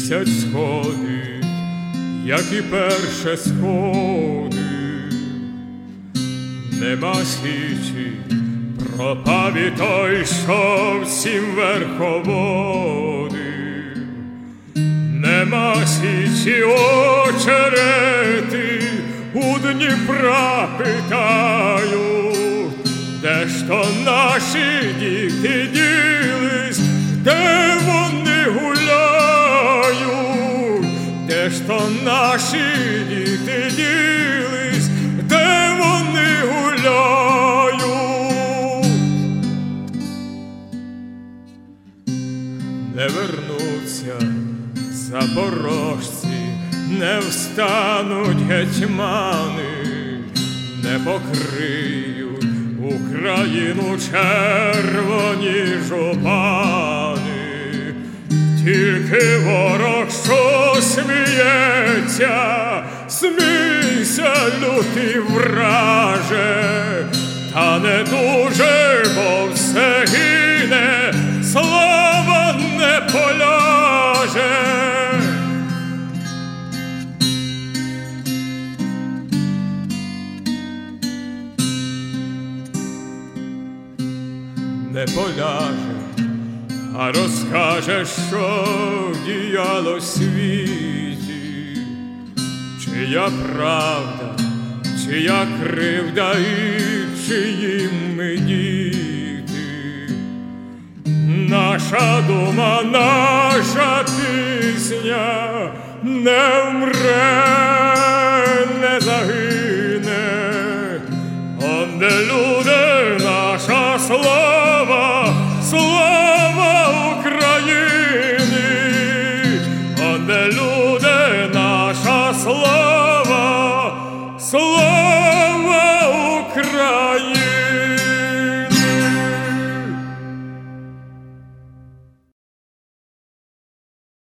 Місяць сходить, як і перше сходить, нема січі, пропав і той, що всім верховодив. Нема січі очерети, у Дніпра питають, де ж то наші діти ділись, де вони гуляють, де ж то наші діти ділись, де вони гуляють. Не вернуться запорожці, не встануть гетьмани, не покриють Україну червоні жупани. Тільки ворог, що сміється, смійся, лютий враже, та не дуже, бо все гине, слава не поляже. Не поляже, а розкаже, що діяло в світі, чия правда, чия кривда і чиї ми діти. Наша дума, наша пісня не вмре, не загине, онде люди, наша слава, слава України, онде люди, наша слава, слава.